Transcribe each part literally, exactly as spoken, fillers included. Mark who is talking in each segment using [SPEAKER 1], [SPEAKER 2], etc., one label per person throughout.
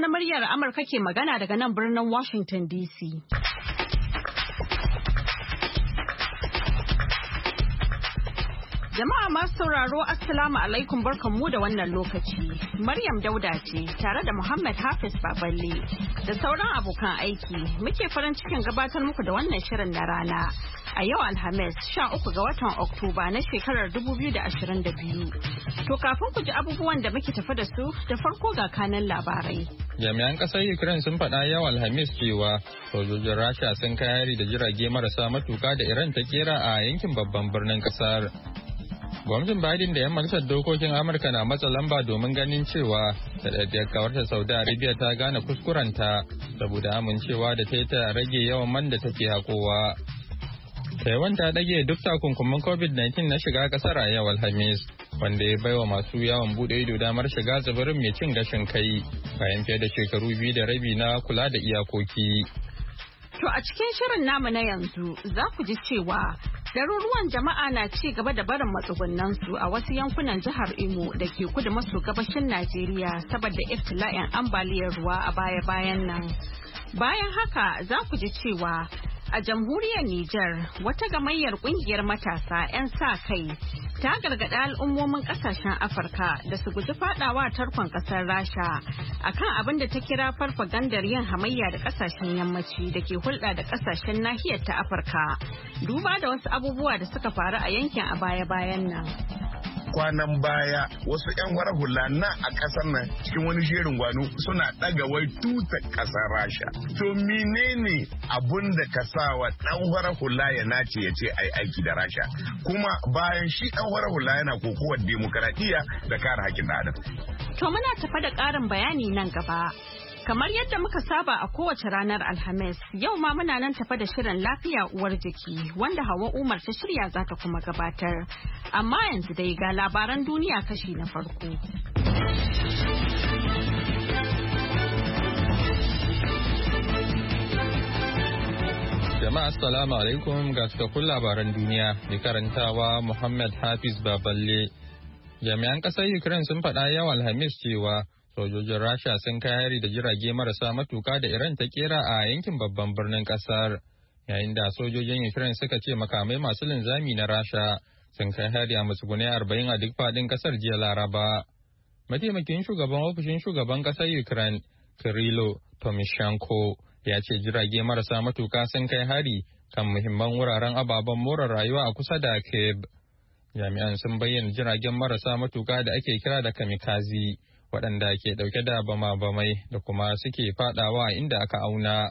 [SPEAKER 1] na muryar Amurka ke magana daga nan birnin Washington D C. Jama'a masu sauraro Assalamu alaikum barkanmu da wannan lokaci. Maryam Dauda ce tare da Muhammad Hafiz Baballe da sauran abokan aiki muke farin cikin gabatar muku da wannan shirin na rana. A yau Alhamis sha uku ga watan Oktoba na shekarar dubu biyu da ashirin da biyu. To kafin ku ji abubuwan da muke tafi da su da farko ga kanan labarai.
[SPEAKER 2] Jami'an ƙasar Ukraine sun faɗa yau Alhamis cewa sojojin Rasha sun kai hari da jirage marasa matuka da Iran ta kera a yankin babban birnin ƙasar. Gwamnatin Biden da 'yan majalisar dokokin Amurka na matsa lamba domin ganin cewa da daidai kawarta Saudi Arabia ta gane kuskurenta saboda amincewa da ta yi ta rage yawan man da take hakowa. Taiwan ta dage duk takunkumin covid nineteen na shiga kasar a yau Alhamis, wanda ya baiwa masu yawon bude ido damar shiga tsibirin mai cin gashin kai bayan fiye da shekaru biyu da rabi na kula da iyakoki.
[SPEAKER 1] To a cikin shirin namu na yanzu za ku ji cewa ɗaruruwan jama'a na ci gaba da barin matsugunansu a wasu yankunan jihar Imo da ke kudu maso gabashin Najeriya saboda iftila'in ambaliyar ruwa a baya-bayan nan. Bayan haka za ku ji cewa a jamhuriyar Nijar wata gamayyar kungiyar matasa 'yan sa kai ta gargaɗi al'ummomin ƙasashen Afirka da su guji fadawa tarkon ƙasar Rasha akan abin da ta kira farfagandar yin hamayya da ƙasashen yammaci da ke hulɗa da ƙasashen nahiyar ta Afirka. Duba da wasu abubuwa da suka faru a yankin a baya-bayan nan.
[SPEAKER 3] Kwanan baya wasu 'yan wara hula na a ƙasar nan cikin wani jerin gwano suna ɗaga wai tuta ƙasar Rasha. To menene abun da ka sa wa ɗan wara hula ya nace ya ce ai aiki da Rasha? Kuma bayan shi ɗan wara hula yana kokowar demokaradiyya da kare haƙƙin adam.
[SPEAKER 1] To muna tafa da ƙarin bayani nan gaba. Kamar yadda muka saba a kowace ranar Alhamis, yau ma muna nan tafa da shirin lafiya uwar jiki wanda Hauwa Umar ta shirya za ta kuma gabatar. Amma yanzu dai ga labaran duniya kashi na farko.
[SPEAKER 2] Jama'a assalamu alaikum ga cikakkun labaran duniya mai karantawa Muhammad Hafiz Baballe. Jami'an ƙasar Ukraine sun faɗa yau Alhamis cewa sojojin Rasha sun kai hari da jirage marasa matuka da Iran ta kera a yankin babban birnin kasar, yayin da sojojin Ukraine suka ce makamai masu linzami na Rasha sun kai hari a matsugunai arba'in a duk fadin kasar jiya Laraba. Mataimakin shugaban ofishin shugaban kasar Ukraine, Kirilo Tomishenko, ya ce jirage marasa matuka sun kai hari kan muhimman wuraren ababen more rayuwa a kusa da Kyiv. Jami'an sun bayyana jiragen marasa matuka da ake kira da kamikaze, waɗanda ke ɗauke da bama-bamai da kuma suke faɗawa inda aka auna.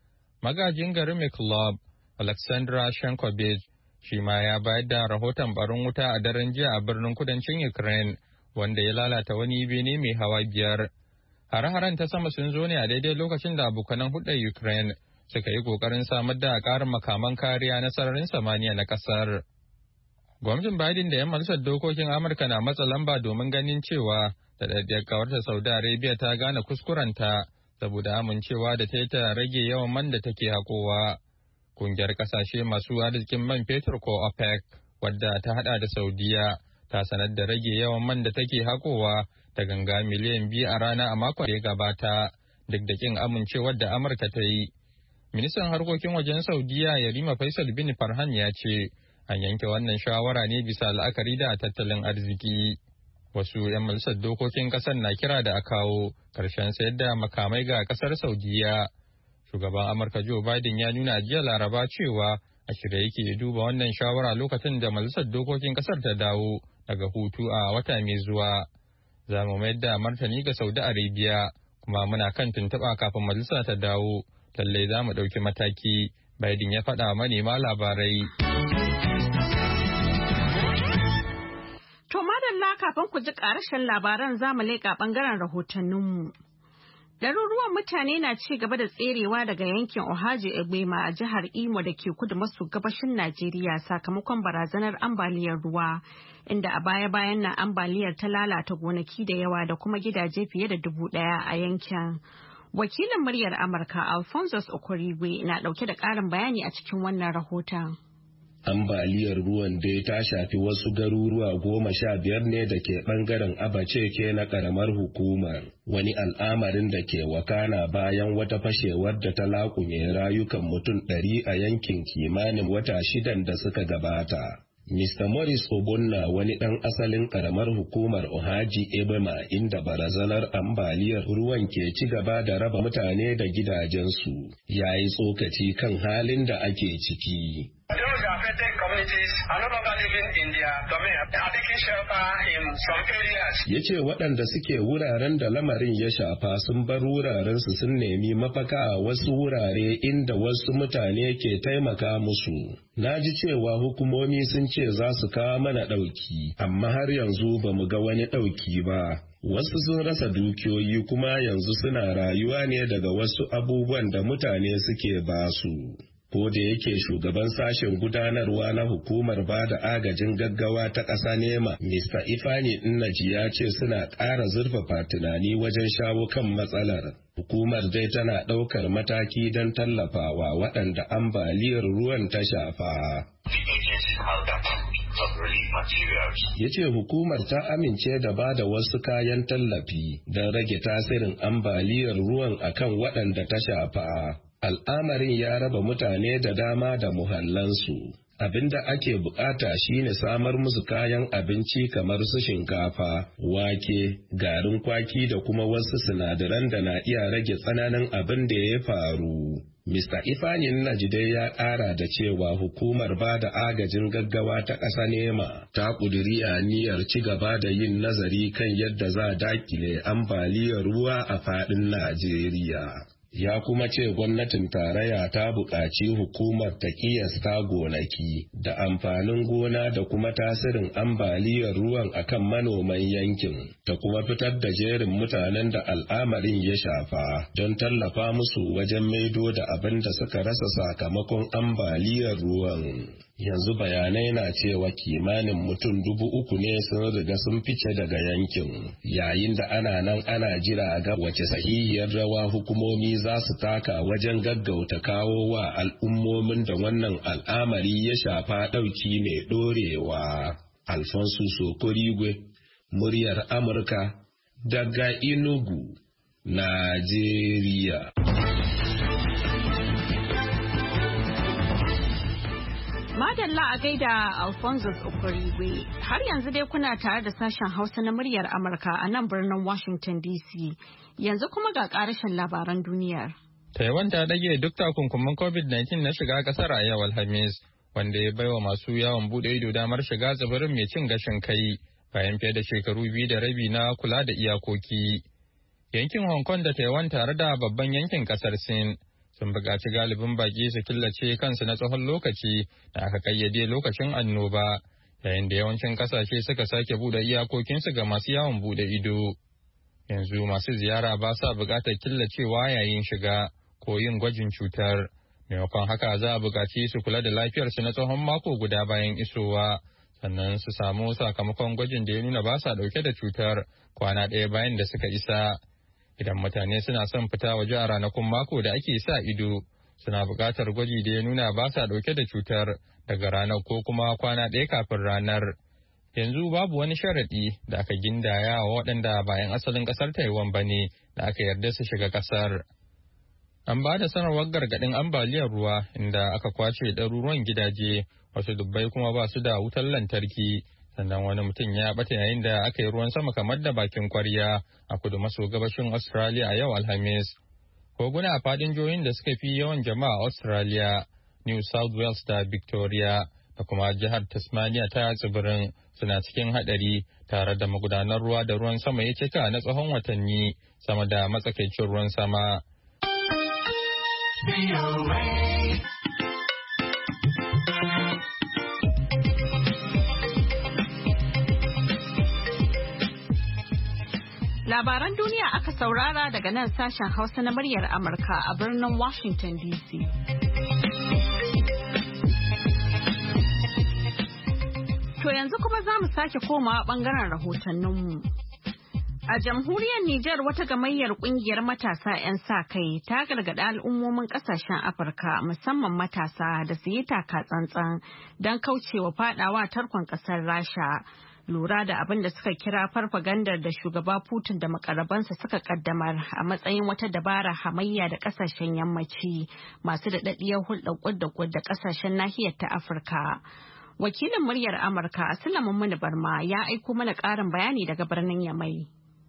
[SPEAKER 2] Magajin garin Mykolaiv, Alexandra Shenkovich, shi ma ya bayar da rahoton barin wuta a daren jiya a birnin kudancin Ukraine, wanda ya lalata wani bene mai hawa biyar. Hare-haren ta sama sun zo ne a daidai lokacin da abokanan hudar Ukraine suka yi ƙoƙarin samar da ƙarin makaman kariya na sararin samaniya na ƙasar. Gwamnatin Biden da 'yan majalisar dokokin Amurka na matsa lamba domin ganin cewa da daidai kawarta Saudi Arabia ta gane kuskurenta saboda amincewa da ta yi ta rage yawan man da take hakowa. Kungiyar kasashe masu arzikin man fetur ko OPEC, wadda ta hada da Saudiya, ta sanar da rage yawan man da take hakowa da ganga miliyan biyu a rana a makon da ya gabata, duk da kin amincewar da Amurka ta yi. Ministan harkokin wajen Saudiya Yarima Faisal bin Farhan ya ce an yanke wannan shawara ne bisa la'akari da tattalin arziki. Wasu 'yan majalisar dokokin kasar na kira da a kawo karshen sayar da makamai ga kasar Saudiya. Shugaban Amurka Joe Biden ya nuna jiya Laraba cewa a shirye yake duba wannan shawara lokacin da majalisar dokokin kasar ta dawo daga hutu a wata mai zuwa. Za mu mayar da martani ga Saudi Arabia, kuma muna kan tuntuɓa kafin majalisa ta dawo. Lallai za mu ɗauki mataki, Biden ya faɗa manema labarai.
[SPEAKER 1] To madalla kafin ku ji ƙarashin labaran zamu leƙa ɓangaren rahotanninmu. Ɗaruruwan mutane na ci gaba da tserewa daga yankin Ohaji Egbema a jihar Imo da ke kudu maso gabashin Najeriya sakamakon barazanar ambaliyar ruwa, inda a baya-bayan nan ambaliyar ta lalata gonaki da yawa da kuma gidaje fiye da dubu ɗaya a yankin. Wakilin muryar Amurka Alphonsus Okorigwe na ɗauke da ƙarin bayani a cikin wannan rahoton.
[SPEAKER 4] Ambaliyar ruwan dai ta shafi wasu garuruwa goma sha biyar ne da ke ɓangaren Abaceke na ƙaramar hukumar, wani al'amarin da ke wakana bayan wata fashewar da ta laƙume rayukan mutum ɗari a yankin kimanin wata shidan da suka gabata. Mister Morris Obonna, wani ɗan asalin ƙaramar hukumar Ohaji Ebema, inda barazanar ambaliyar ruwan ke ci gaba da raba mutane da gidajensu, ya yi tsokaci kan halin da ake ciki.
[SPEAKER 5] Those affected communities are no longer living in their domain, are taking shelter in some areas.
[SPEAKER 4] Ya ce waɗanda suke wuraren da lamarin ya shafa sun bar wurarensu sun nemi mafaka a wasu wurare inda wasu mutane ke taimaka musu. Na ji cewa hukumomi sun ce za su kawo mana ɗauki, amma har yanzu ba mu ga wani ɗauki ba. Wasu sun rasa dukiyoyi kuma yanzu suna rayuwa ne daga wasu abubuwan da mutane suke basu. Ko da yake shugaban sashen gudanarwa na hukumar ba da agajin gaggawa ta ƙasa nema, Mister Ifani Nnaji ya ce suna ƙara zurfafa tunani wajen shawo kan matsalar. Hukumar dai tana ɗaukar mataki don tallafawa waɗanda ambaliyar ruwan ta shafa. Ya ce hukumar ta amince da ba da wasu kayan tallafi don rage tasirin ambaliyar ruwan akan waɗanda ta shafa. Al'amarin ya raba mutane da dama da muhallansu. Abinda ake bukata shine samar musu kayan abinci kamar su shinkafa, wake, garin kwaki da kuma wasu sinadaran da na iya rage tsananin abin da ya faru. Mister Ifani Nnajide ya ƙara da cewa hukumar ba da agajin gaggawa ta ƙasa nema ta ƙudiri aniyar ci gaba da yin nazari kan yadda za a dakile ambaliyar ruwa a faɗin Najeriya. Ya kuma ce gwamnatin tarayya ta buƙaci hukumar ta kiyasta gonaki da amfanin gona da kuma tasirin ambaliyar ruwan akan manoman yankin, ta kuma fitar da jerin mutanen da al'amarin ya shafa don tallafa musu wajen maido da abin da suka rasa sakamakon ambaliyar ruwan. Yanzu bayanai na cewa kimanin mutum dubu uku ne sun riga sun fice daga yankin, yayin da ana nan ana jira ga wace sahihiyar rawa hukumomi za su taka wajen gaggauta kawo wa al'ummomin da wannan al'amari ya shafa ɗauki mai ɗorewa. Alfonso Sokorigwe, muryar Amurka, daga Enugu, Najeriya.
[SPEAKER 1] Madalla a gaida Alphonsus Okorigwe. Har yanzu dai kuna tare da sashen Hausa na muryar Amurka a nan birnin Washington D C. Yanzu kuma ga ƙarashin labaran duniyar.
[SPEAKER 2] Taiwan ta dage duk takunkumin covid nineteen na shiga kasar a yau Alhamis, wanda ya baiwa masu yawon bude ido damar shiga tsibirin mai cin gashin kai bayan fiye da shekaru biyu da rabi na kula da iyakoki. Yankin Hong Kong da Taiwan tare da babban yankin kasar Sin sun buƙaci galibin baƙi su killace kansu na tsawon lokaci da aka kayyade lokacin annoba, yayin da yawancin ƙasashe suka sake buɗe iyakokinsu ga masu yawon buɗe ido. Yanzu masu ziyara ba sa buƙatar killacewa yayin shiga ko yin gwajin cutar. Maimakon haka za a buƙaci su kula da lafiyarsu na tsawon mako guda bayan isowa, sannan su samu sakamakon gwajin da ya nuna ba sa ɗauke da cutar kwana ɗaya bayan da suka isa. Idan mutane suna son fita waje a ranakun mako da ake sa ido, suna buƙatar gwaji da ya nuna ba sa ɗauke da cutar daga ranar ko kuma kwana ɗaya kafin ranar. Yanzu babu wani sharaɗi da aka gindaya wa waɗanda bayan asalin ƙasar Taiwan ba ne da aka yarda su shiga ƙasar. An ba da sanarwar gargaɗin ambaliyar ruwa inda aka kwace ɗaruruwan gidaje, wasu dubbai kuma ba su da wutar lantarki. Sannan wani mutum ya bata yayin da aka yi ruwan sama kamar da bakin kwarya a kudu maso gabashin Australia a yau Alhamis. Koguna a fadin jihohin da suka fi yawan jama'a a Australia, New South Wales da Victoria da kuma jihar Tasmania ta tsibirin suna cikin hadari tare da magudanar ruwa da ruwan sama ya cika na tsawon watanni sama da matsakaicin ruwan sama.
[SPEAKER 1] Labaran duniya aka saurara daga nan sashen Hausa na muryar Amurka a birnin Washington D C. To yanzu kuma za mu sake komawa bangaren rahotanninmu. A jamhuriyar Nijar wata gamayyar kungiyar matasa 'yan sa kai ta gargaɗi al'ummomin ƙasashen Afirka musamman matasa da su yi taka tsantsan don kaucewa fadawa tarkon ƙasar Rasha. Lura da abin da suka kira farfagandar da shugaba Putin da makarabansa suka kaddamar a matsayin wata dabara hamayya da ƙasashen yammaci masu daɗaɗɗiyar hulɗar ƙud da ƙasashen nahiyar ta Afirka. Wakilin muryar Amurka Sulaiman Muni Barma ya aiko mana ƙarin bayani daga birnin Yamai.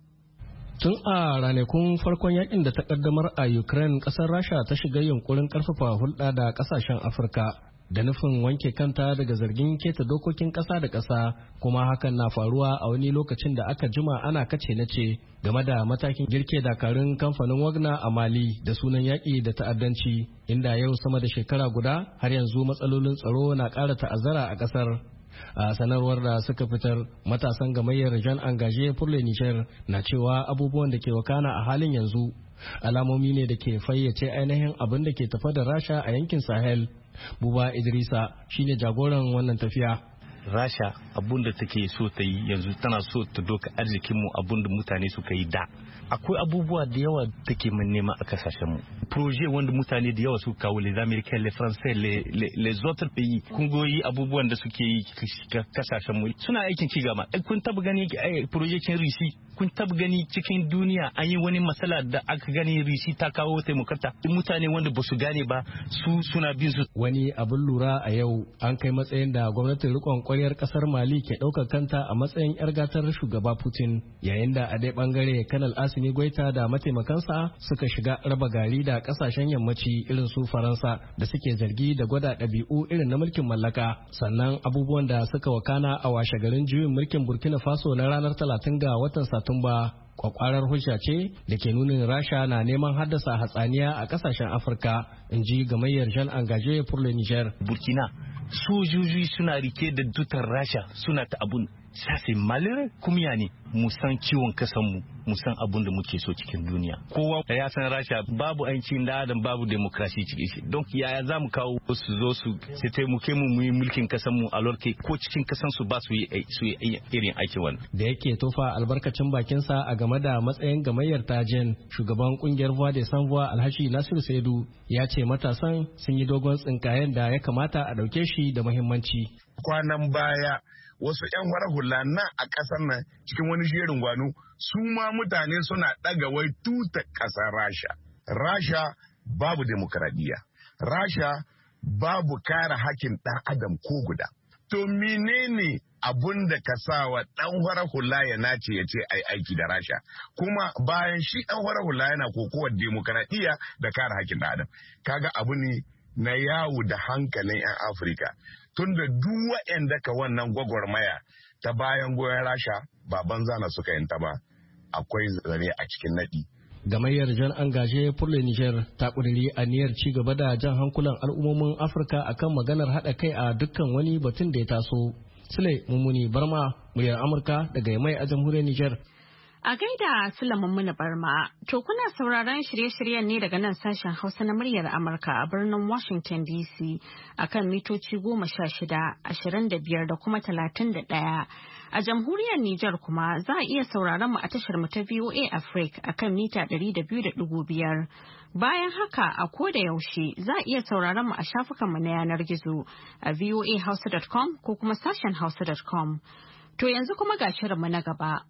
[SPEAKER 6] Tun a ranakun farkon yakin da ta kaddamar a Ukraine, kasar Rasha ta shiga yunkurin karfafa hulɗa da kasashen Afirka da nufin wanke kanta daga zargin keta dokokin ƙasa da ƙasa, kuma hakan na faruwa a wani lokacin da aka jima ana kace na ce game da matakin girke dakarun kamfanin Wagner a Mali da sunan yaƙi da ta'addanci, inda yau sama da shekara guda har yanzu matsalolin tsaro na ƙara ta'azzara a ƙasar. A sanarwar da suka fitar, matasan gamayyar Jean Engagé pour le Niger na cewa abubuwan da ke wakana a halin yanzu alamomi ne da ke fayyace ainihin abin da ke tafa da Rasha a yankin Sahel. Buba Idrisa shine jagoran wannan tafiya.
[SPEAKER 7] Rasha abun da take so ta yi yanzu tana so ta doka arzikinmu abun da mutane suka yi da. Akwai abubuwa da yawa take mun nema a kasashenmu. Proje wanda mutane da yawa suka kawo les Américains, les Français, les, les, les autres pays. Kungoyi abubuwan da suke yi kasashenmu suna aikin ci gaba. Kun taba gani projekin Risi, kun taba gani cikin duniya an yi wani matsala da aka gani Risi ta kawo taimakarta. Mutane wanda ba su gane ba su suna bin su.
[SPEAKER 6] Wani abin lura a yau an kai matsayin da gwamnatin rikon kwaryar kasar Mali ke ɗaukar kanta a matsayin 'yar gatar shugaba Putin, yayin da a dai bangare Kanal Asimi Goita da mataimakansa suka shiga raba gari da kasashen yammaci irin su Faransa da suke zargi da gwada ɗabi'u irin na mulkin mallaka. Sannan abubuwan da suka wakana a washe garin juyin mulkin Burkina Faso na ranar talatin ga watan Satumba kwakwarar hujja ce da ke nunin Rasha na neman haddasa hatsaniya a kasashen Afirka, in ji gamayyar Jean Engagé pour le Niger.
[SPEAKER 7] Burkina sojoji suna rike da tutar Rasha suna ta abun sase malere kumya ne mu san ciwon kasanmu mu san abun da muke so cikin duniya. Kowa ya san Rasha babu aikin da adam babu demokrasi cikin shi. Don yaya za mu kawo su zo su su taimake mu mu yi mulkin kasanmu a lorke ko cikin kasan su ba su yi su yi irin aikin wannan.
[SPEAKER 6] Da yake tofa albarkacin bakinsa a game da matsayin gamayyar Tajen, shugaban kungiyar Voix des Sans Voix Alhaji Nasiru Saidu ya ce matasan sun yi dogon tsinkayen da ya kamata a dauke shi da muhimmanci.
[SPEAKER 3] Kwanan baya wasu 'yan wara hula nan a ƙasar nan cikin wani jerin gwano su ma mutane suna ɗaga wai tuta ƙasar Rasha. Rasha babu demokradiyya. Rasha babu kare hakkin ɗan adam ko guda. To menene abun da ka sa wa ɗan wara hula ya nace ya ce ai aiki da Rasha? Kuma bayan shi ɗan wara hula yana kokowar demokradiyya da kare hakkin ɗan adam. Kaga abu ne na yawo da hankalin 'yan Afirka. Tunda duk waɗanda ka wannan gwagwarmaya ta bayan goyon Rasha ba banza na suka yanta ba, akwai zare a cikin naɗi.
[SPEAKER 6] Gamayyar Jean Engagé pour le Niger ta ƙudiri aniyar ci gaba da jan hankulan al'ummomin Afirka akan maganar haɗa kai a dukkan wani batun da ya taso. Sule Mummuni Barma, muryar Amurka daga Yamai a jamhuriyar Niger.
[SPEAKER 1] A gaida Sulaiman Muni Barma, to kuna sauraron shirye-shiryen ne daga nan sashen Hausa na muryar Amurka a birnin Washington D C akan mitoci goma sha shida, ashirin da biyar da kuma talatin da ɗaya. A jamhuriyar Nijar kuma za a iya sauraron mu a tashar mu ta V O A Africa akan mita ɗari da biyu da ɗigo biyar. Bayan haka a koda yaushe za a iya sauraron mu a shafukan mu na yanar gizo a voa hausa dot com ko kuma sashen hausa dot com. To yanzu kuma ga shirin mu na gaba.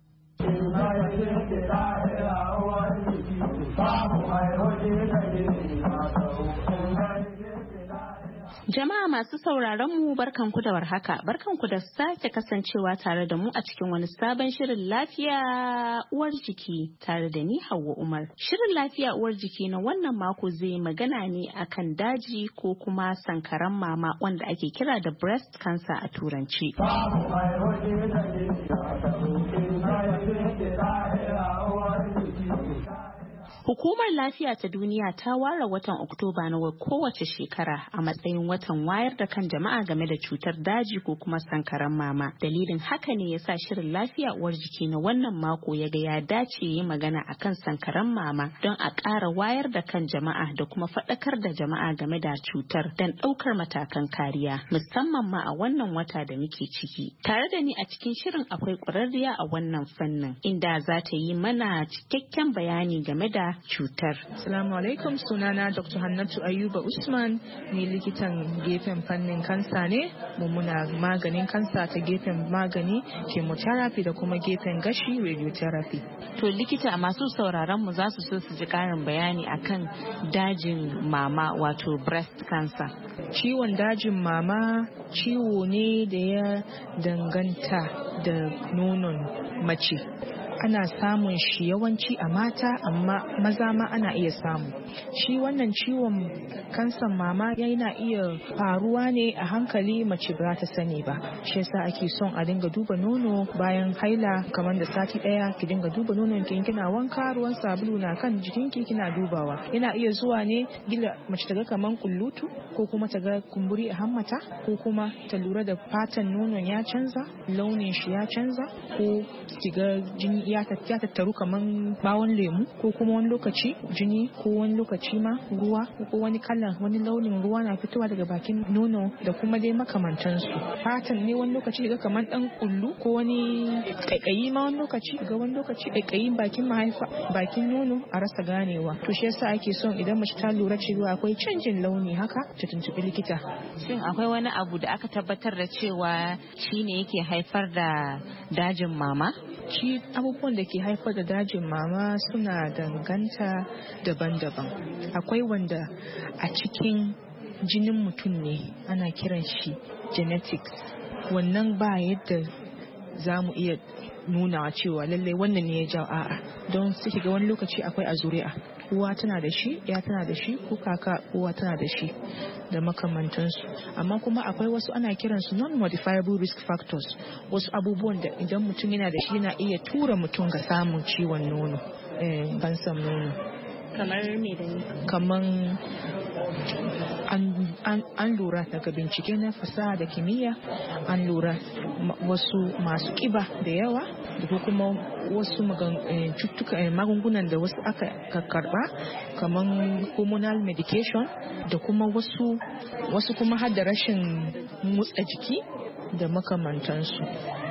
[SPEAKER 8] Jama'a masu sauraron mu barkanku da warhaka, barkanku da sake kasancewa tare da mu a cikin wani sabon shirin lafiya uwar jiki tare da ni Hauwa Umar. Shirin lafiya uwar jiki na wannan mako zai magana ne akan daji ko kuma sankaran mama wanda ake kira da breast cancer a turanci. Hukumar Lafiya ta Duniya ta ware watan Oktoba na kowace shekara a matsayin watan wayar da kan jama'a game da cutar daji ko kuma sankaran mama. Dalilin haka ne yasa shirin lafiya uwar jiki na wannan mako ya ga ya dace yi magana akan sankaran mama don a ƙara wayar da kan jama'a da kuma faɗakar da jama'a game da cutar don ɗaukar matakan kariya musamman ma a wannan wata da muke ciki. Tare da ni a cikin shirin akwai ƙwararriya a wannan fannin inda za ta yi mana cikakken bayani game da cutar.
[SPEAKER 9] Assalamu alaikum, sunana Doctor Hannatu Ayuba Usman, ni likitan gefen fannin kansa ne. Mu muna maganin kansa ta gefen magani chemotherapy da kuma gefen gashi radiotherapy.
[SPEAKER 8] To likita, masu sauraron mu za su so su ji karin bayani akan dajin mama wato breast cancer.
[SPEAKER 9] Ciwon dajin mama ciwo ne da ya danganta da nonon mace. Ana samun shi yawanci a mata, amma maza ma ana iya samu. Shi wannan ciwon kansan mama yana iya faruwa ne a hankali, mace ba ta sani ba. Shi yasa ake son a dinga duba nono bayan haila, kamar da sati daya ki dinga duba nonon ki, kina wanka ruwan sabulu na kan jikinki kina dubawa. Yana iya zuwa ne gila mace ta ga kaman kullutu, ko kuma ta ga kumburi a hammata, ko kuma ta lura da fatan nonon ya canza, launin shi ya canza, ko ki ga jini ya tattaru kaman bawon lemu, ko kuma wani lokaci jini, ko wani lokaci ma ruwa, ko wani kalan wani launin ruwa na fitowa daga bakin nono, da kuma dai makamantansu. Fatan ne wani lokaci ga kaman dan kullu, ko wani kaikayi ma wani lokaci ga wani lokaci kaikayin bakin mahaifa, bakin nono a rasa ganewa. To shi yasa ake son idan mace ta lura cewa akwai canjin launi haka ta tuntubi likita.
[SPEAKER 8] Shin akwai wani abu da aka tabbatar da cewa shine yake haifar da dajin mama?
[SPEAKER 9] Shi abubuwan da ke haifar da dajin mama suna danganta daban-daban. Akwai wanda a cikin jinin mutum ne, ana kiran shi genetics. Wannan ba yadda za mu iya nunawa cewa lallai wannan ne ya jawo, a'a, don su ga wani lokaci akwai a zuri'a. Uwa tana da shi, ya tana da shi, ko kaka uwa tana da shi, da makamantansu. Amma kuma akwai wasu ana kiransu non-modifiable risk factors, wasu abubuwan da idan mutum yana da shi yana iya tura mutum ga samun ciwon nono, eh, kansan nono.
[SPEAKER 8] Kamar me da ni?
[SPEAKER 9] Kamar an, an, an lura daga bincike na fasaha da kimiyya, an lura wasu masu kiba da yawa, da kuma wasu cututtuka, magungunan da wasu aka karba kamar hormonal medication, da kuma wasu wasu kuma har da rashin motsa jiki da makamantansu.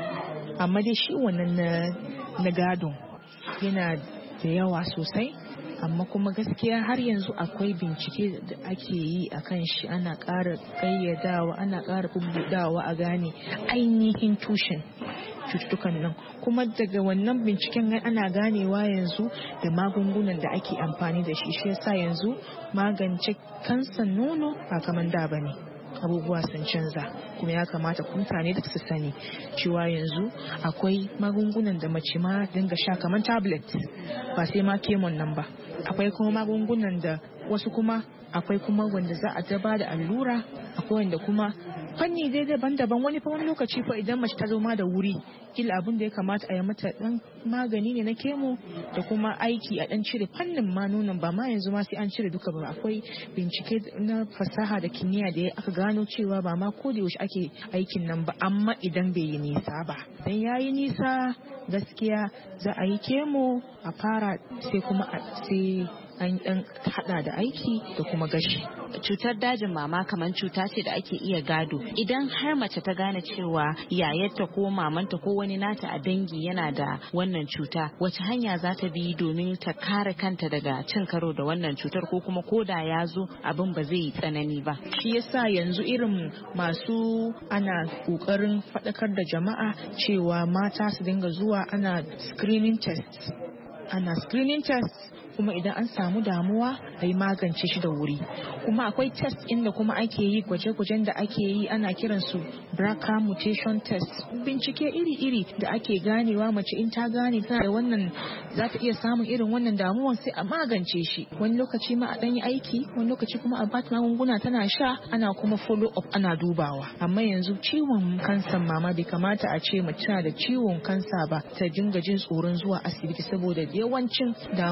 [SPEAKER 9] Amma dai shi wannan na, na gadon yana da yawa sosai, amma kuma gaskiya har yanzu akwai bincike da ake yi a kan shi. Ana ƙara ƙayyadawa, ana ƙara bubbudawa a gane ainihin tushen cututtukan nan, kuma daga wannan binciken ana ganewa yanzu da magungunan da ake amfani da shi. Shi yasa yanzu magance kansan nono ba kamar da bane. Abubuwa sun canza, kuma ya kamata mutane da su sani cewa yanzu akwai magungunan da mace ma dinga sha kamar tablet, ba sai ma kemon nan ba. Akwai kuma magungunan da wasu kuma akwai kuma wanda za a daba da allura, akwai wanda kuma fanni dai daban-daban. Wani fa wani lokaci fa idan mace ta zo ma da wuri, kila abin da ya kamata a yi mata dan magani ne na kemo da kuma aiki a dan cire fannin ma nonon, ba ma yanzu ma sai an cire duka ba. Akwai bincike na fasaha da kimiyya da aka gano cewa ba ma ko da yaushe ake aikin nan ba, amma idan bai yi nisa ba. Dan yayi nisa gaskiya za a yi kemo a fara, sai kuma sai an dan hada da aiki da kuma gashi.
[SPEAKER 8] Cutar dajin mama kamar cuta ce da ake iya gado. Idan har mace ta gane cewa yayarta ko mamanta ko wani nata a dangi yana da wannan cuta, wace hanya za ta bi domin ta kare kanta daga cin karo da wannan cutar, ko kuma koda ya zo abin ba zai yi tsanani ba?
[SPEAKER 9] Shi yasa yanzu irin masu ana kokarin faɗakar da jama'a cewa mata su dinga zuwa ana screening test, ana screening test kuma idan an samu damuwa a yi magance shi da wuri. Kuma akwai test inda kuma ake yi, gwaje-gwajen da ake yi ana kiransu B R C A mutation test. Bincike iri-iri da ake ganewa mace in ta gane tana da wannan, za ta iya samun irin wannan damuwan, sai a magance shi. Wani lokaci ma a ɗan yi aiki, wani lokaci kuma a bata magunguna tana sha, ana kuma follow up ana dubawa. Amma yanzu ciwon kansan mama bai kamata a ce mace tana da ciwon kansa ba ta dinga jin tsoron zuwa asibiti, saboda yawancin damuwan ke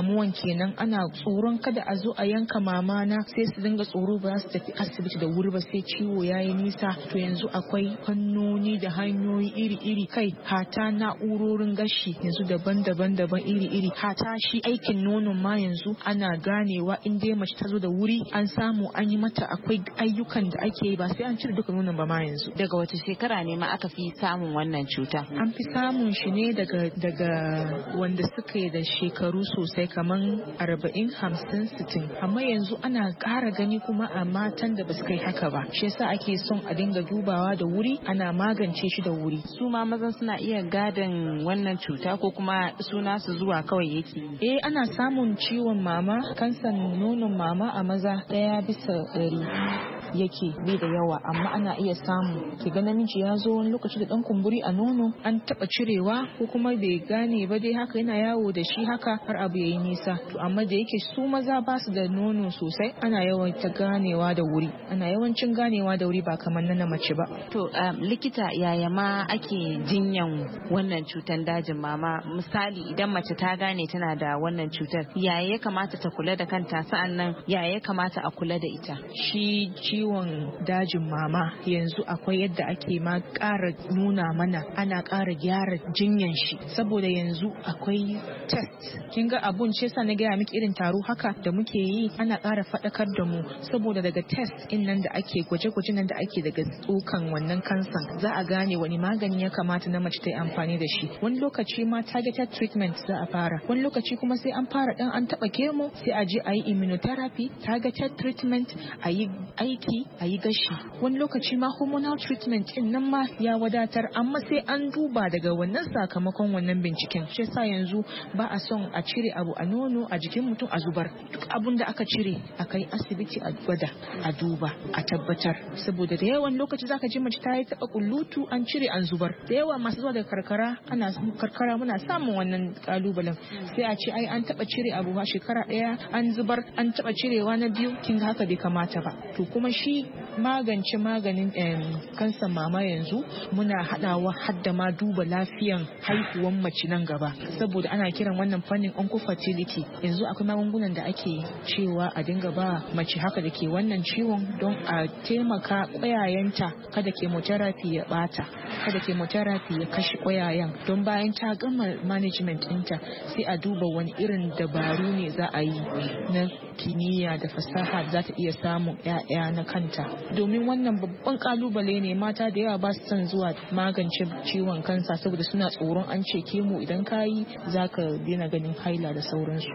[SPEAKER 9] kenan ana tsoron kada a zo a yanka mama na sai su dinga tsoro ba su tafi asibiti da wuri ba sai ciwo yayi nisa. To yanzu akwai fannoni da hanyoyi iri-iri, kai hata na'urorin gashi yanzu daban-daban daban iri-iri, hata shi aikin nonon ma yanzu ana ganewa in dai mace ta zo da wuri an samu an yi mata, akwai ayyukan da ake yi ba sai an cire duka nonon ba ma yanzu.
[SPEAKER 8] Daga wace shekara ne ma aka fi samun wannan cuta?
[SPEAKER 9] An fi samun shi ne daga daga wanda suka da shekaru sosai kaman arba'in hamsin sittin, amma yanzu ana ƙara gani kuma a matan da ba su kai haka ba. Shi yasa ake son a dinga dubawa da wuri, ana magance shi da wuri.
[SPEAKER 8] Su ma mazan suna iya gadon wannan cuta ko kuma suna su zuwa kawai yake?
[SPEAKER 9] Eh, ana samun ciwon mama, kansan nonon mama a maza ɗaya bisa ɗari yake, bai da yawa, amma ana iya samu ki ga namiji ya zo wani lokaci da dan kumburi a nono an taba cirewa ko kuma bai gane ba dai haka yana yawo da shi haka har abu yayi nisa. To amma da yake su maza ba su da nono sosai ana yawan ta ganewa da wuri, ana yawancin ganewa da wuri ba kamar na mace ba.
[SPEAKER 8] To um, likita yaya ma ake jinyan wannan cutar dajin mama? Misali idan mace ta gane tana da wannan cutar, yaya ya kamata ta kula da kanta, sa'annan yaya ya kamata a kula da ita?
[SPEAKER 9] Shi ciwon dajin mama yanzu akwai yadda ake ma ƙara nuna mana ana ƙara gyara jinyan shi, saboda yanzu akwai test. Kin ga abun ce sa na gaya miki irin taro haka da muke yi, ana ƙara faɗakar da mu, saboda daga test in nan da ake gwaje-gwaje nan da ake daga tsokan wannan kansan za a gane wani magani ya kamata na mace ta yi amfani da shi. Wani lokaci ma targeted treatment za a fara, wani lokaci kuma sai an fara dan an taɓa kemo sai a je a yi immunotherapy, targeted treatment, a yi aiki, a yi gashi. Wani lokaci ma hormonal treatment din nan ma ya wadatar, amma sai an duba daga wannan sakamakon wannan binciken. Shi yasa yanzu ba a son a cire abu a nono a jikin mutum a zubar. Duk abun da aka cire a kai asibiti a gwada, a duba, a tabbatar, saboda da yawan lokaci zaka ji mace ta yi taɓa kullutu an cire an zubar. Da yawa masu zuwa daga karkara, ana karkara muna samun wannan kalubalen, sai a ce ai an taɓa cire abu a shekara ɗaya an zubar, an taɓa cirewa na biyu, kin haka bai kamata ba. To kuma shi magance maganin kansan mama yanzu muna haɗawa hadda ma duba lafiyan haihuwan mace nan gaba, saboda ana kiran wannan fannin oncofertility. Yanzu akwai magungunan da ake cewa a dinga ba mace haka da ke wannan ciwon don a taimaka ƙwayayenta kada chemotherapy ya bata, kada chemotherapy ya kashe ƙwayayen, don bayan ta gama management ɗinta sai a duba wani irin dabaru ne za a yi na kimiyya da fasaha za ta iya samun ƴaƴa na kanta, domin wannan babban kalubale ne. Mata da yawa ba su son zuwa magance ciwon kansa saboda suna tsoron an ce kemo idan ka yi za ka daina ganin haila da sauransu.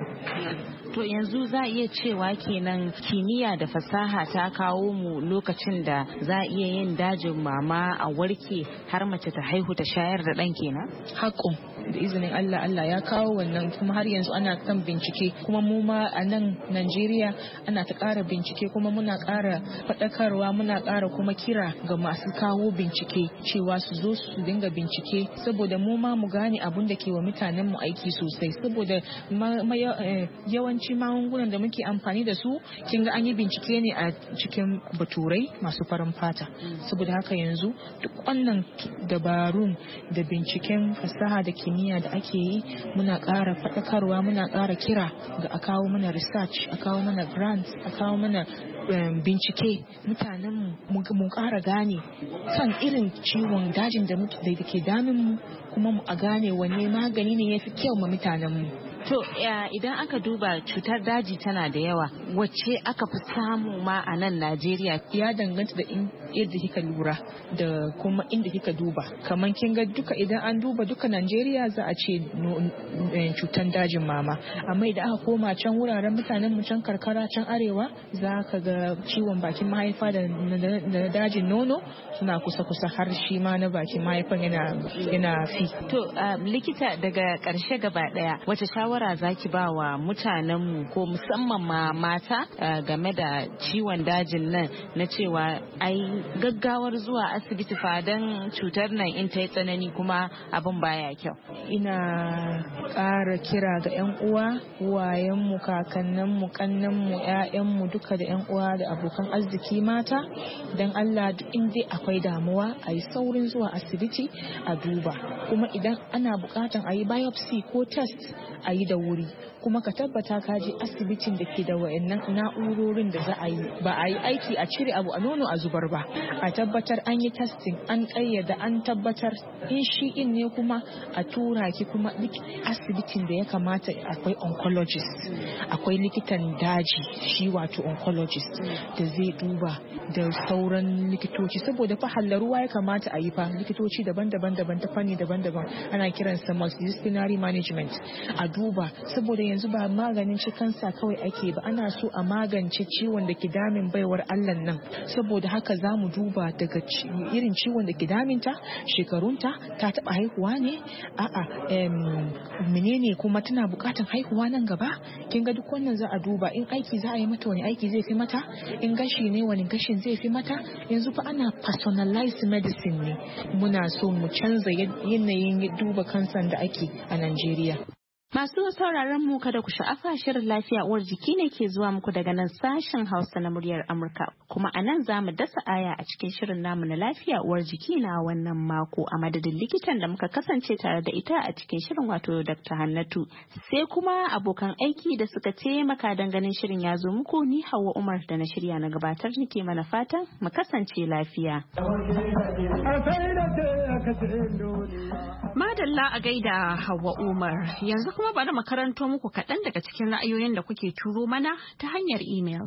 [SPEAKER 8] To yanzu za a iya cewa kenan kimiyya da fasaha ta kawo mu lokacin da za a iya yin dajin mama a warke har mace ta haihu ta shayar da ɗan kenan?
[SPEAKER 9] Haƙo da izinin Allah, Allah ya kawo wannan, kuma har yanzu ana kan bincike, kuma mu ma a nan Najeriya ana ta ƙara bincike, kuma muna ƙara faɗakarwa, muna ƙara kuma kira ga masu kawo bincike cewa su zo su dinga bincike, saboda mu ma mu gane abun da ke wa mutanen mu aiki sosai, saboda yawanci magungunan da muke amfani da su kin ga an yi bincike ne a cikin baturai masu farin fata. Saboda haka yanzu duk wannan dabarun da binciken fasaha da kimiyya da ake yi muna ƙara faɗakarwa, muna ƙara kira ga a kawo mana research, a kawo mana grants, a kawo mana bincike, mutanen mu mu ƙara gane kan irin ciwon dajin da ke damin mu, kuma mu a gane wanne magani ne yafi kyau ma mutanen mu.
[SPEAKER 8] To idan aka duba cutar daji tana da yawa, wacce aka fi samu ma a nan Najeriya?
[SPEAKER 9] Ya danganta da yadda kika lura da kuma inda kika duba. Kamar kin ga duka idan an duba duka Najeriya za a ce cutar dajin mama, amma idan aka koma can wuraren mutanen mu can karkara can arewa za ka ga ciwon bakin mahaifa da na dajin nono suna kusa-kusa, har shi ma na bakin mahaifan yana fi.
[SPEAKER 8] To likita daga ƙarshe gaba ɗaya wace shawara shawara zaki ba wa mutanenmu ko musamman ma mata game da ciwon dajin nan na cewa ai gaggawar zuwa asibiti fa dan cutar nan in ta yi tsanani kuma abin baya kyau?
[SPEAKER 9] Ina ƙara kira ga 'yan uwa, uwayenmu, kakanninmu, kannenmu, 'ya'yanmu duka da 'yan uwa da abokan arziki mata, don Allah duk inda akwai damuwa a yi saurin zuwa asibiti a duba, kuma idan ana buƙatan a yi biopsy ko test a yi yi da wuri, kuma ka tabbata ka je asibitin da ke da wayannan na'urorin da za a yi. Ba a yi aiki a cire abu a nono a zubar ba. A tabbatar an yi testing, an kayyada, an tabbatar in shi in ne kuma a tura ki kuma asibitin da ya kamata. Akwai oncologist, akwai likitan daji shi wato oncologist da zai duba da sauran likitoci, saboda fa hallaruwa ya kamata a yi fa likitoci daban-daban daban ta fanni daban-daban ana kiransa multidisciplinary management a duba, saboda yanzu ba maganin ci kansa kawai ake ba, ana so a magance ciwon da ke damin baiwar Allah nan. Saboda haka za mu duba daga irin ciwon da ke daminta, shekarunta, ta taba haihuwa ne, a'a menene kuma tana bukatan haihuwa nan gaba. Kin ga duk wannan za a duba. In aiki za a yi mata, wani aiki zai fi mata, in gashi ne wani gashin zai fi mata. Yanzu fa ana personalized medicine ne, muna so mu canza yanayin duba kansan da ake a Najeriya.
[SPEAKER 8] Masu sauraron mu kada ku sha'afa, shirin lafiya uwar jiki ne ke zuwa muku daga nan sashen Hausa na muryar Amurka. Kuma a nan za mu dasa aya a cikin shirin namu na lafiya uwar jiki na wannan mako, a madadin likitan da muka kasance tare da ita a cikin shirin wato Doctor Hannatu. Sai kuma abokan aiki da suka taimaka don ganin shirin ya zo muku, ni Hauwa Umar da na shirya na gabatar nake mana fatan mu kasance lafiya.
[SPEAKER 1] Madalla a gaida Hauwa Umar. Yanzu kuma bari mu karanto muku kaɗan daga cikin ra'ayoyin da kuke turo mana ta hanyar email.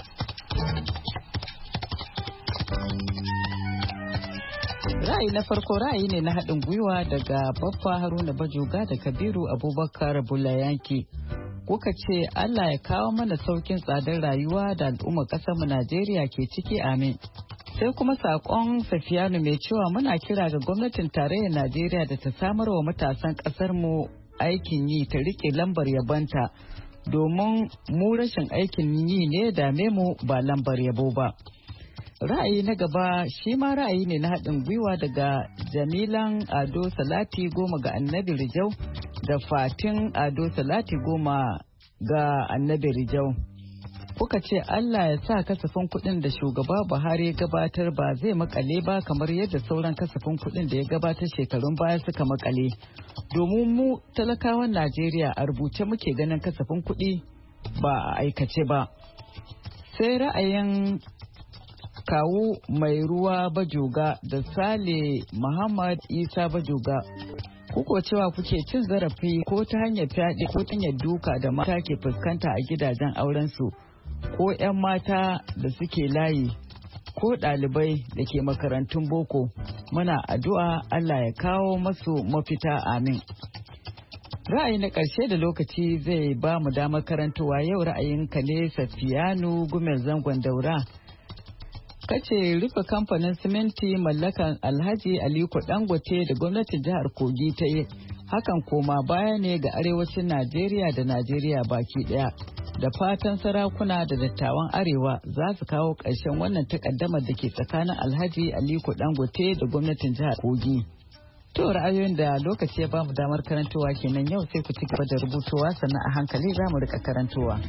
[SPEAKER 10] Ra'ayi na farko ra'ayi ne na haɗin gwiwa daga Baffa Haruna Bajoga da Kabiru Abubakar Bulayanki. Kuka ce Allah ya kawo mana saukin tsadar rayuwa da al'ummar ƙasarmu Najeriya ke ciki, amin. Sai kuma saƙon Safiyanu mai cewa muna kira ga gwamnatin tarayyar Najeriya da ta samar wa matasan ƙasarmu aikin yi, ta rike lambar yabonta, domin mu rashin aikin yi ne dame mu ba lambar yabo ba. Ra'ayi na gaba shi ma ra'ayi ne na haɗin gwiwa daga Jamilan Ado Salati Goma ga Annabi Rijau da Fatin Ado Salati Goma ga Annabi Rijau. Kuka ce Allah ya sa kasafin kuɗin da shugaba Buhari ya gabatar ba zai makale ba kamar yadda sauran kasafin kuɗin da ya gabatar shekarun baya suka makale. Domin mu talakawan Najeriya a rubuce muke ganin kasafin kuɗi ba a aikace ba. Sai ra'ayin Kawu Mai Ruwa Bajoga da Sale Muhammad Isa Bajoga. Kuko cewa kuke cin zarafi ko ta hanyar fyaɗe ko ta hanyar duka da mata ke fuskanta a gidajen aurensu, ko 'yan mata da suke layi, ko ɗalibai da ke makarantun boko. Muna addu'a Allah ya kawo masu mafita, amin. Ra'ayi na ƙarshe da lokaci zai ba mu damar karantowa yau ra'ayinka ne Safiyanu Gumel Zangon Daura. Kace rufe kamfanin siminti mallakan Alhaji Aliko Dangote da gwamnatin jihar Kogi ta yi, hakan koma baya ne ga arewacin Najeriya da Najeriya baki daya. Da fatan sarakuna da dattawan arewa za su kawo ƙarshen wannan takaddamar da ke tsakanin Alhaji Aliko Dangote da gwamnatin jihar Kogi. To ra'ayoyin da lokaci ya bamu damar karantowa kenan yau, sai ku ci gaba da rubutowa sannan a hankali za mu rika karantowa.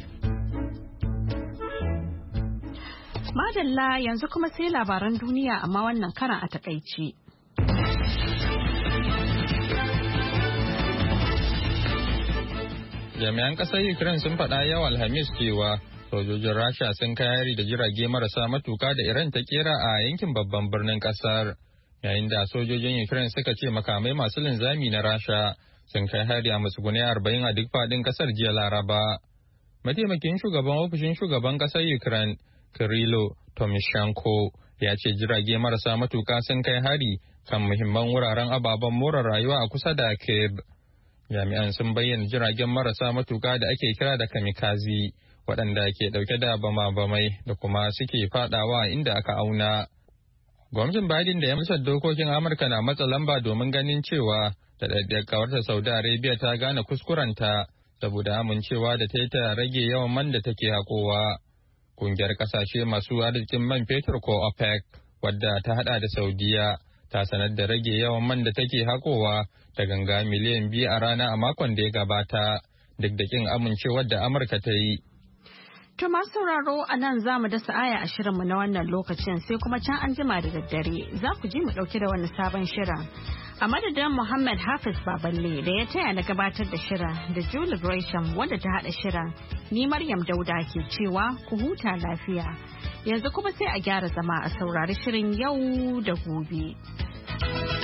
[SPEAKER 1] Madalla, yanzu kuma sai labaran duniya amma wannan karan a takaice.
[SPEAKER 2] Jami'an ƙasar Ukraine sun faɗa yau Alhamis cewa sojojin Rasha sun kai hari da jirage marasa matuka da Iran ta kera a yankin babban birnin ƙasar, yayin da sojojin Ukraine suka ce makamai masu linzami na Rasha sun kai hari a matsugunai arba'in a duk faɗin ƙasar jiya Laraba. Mataimakin shugaban ofishin shugaban ƙasar Ukraine Kirilo Tomishenko ya ce jirage marasa matuka sun kai hari kan muhimman wuraren ababen more rayuwa a kusa da Kyiv. Jami'an sun bayyana jiragen marasa matuka da ake kira da kamikazi, waɗanda ke ɗauke da bama-bamai da kuma suke fadawa inda aka auna. Gwamnatin Biden da Majalisar Dokokin Amurka na matsa lamba domin ganin cewa da ɗaɗɗiyar kawarta Saudi Arabia ta gane kuskurenta saboda amincewa da ta yi ta rage yawan man da take haƙowa. Kungiyar kasashe masu arzikin man fetur ko OPEC, wadda ta hada da Saudiya, ta sanar da rage yawan man da take hakowa da ganga miliyan biyu a rana a makon da ya gabata, duk da kin amincewar da Amurka ta yi.
[SPEAKER 1] To masu sauraro a nan za mu dasa aya a shirinmu na wannan lokacin sai kuma can an jima da daddare za ku ji mu ɗauke da wani sabon shirin. A madadin Muhammad Hafiz Baballe da ya taya na gabatar da shirin da Julie Gresham wadda ta haɗa shirin, ni Maryam Dauda ke cewa ku huta lafiya. Yanzu kuma sai a gyara zama a saurari shirin yau da gobe.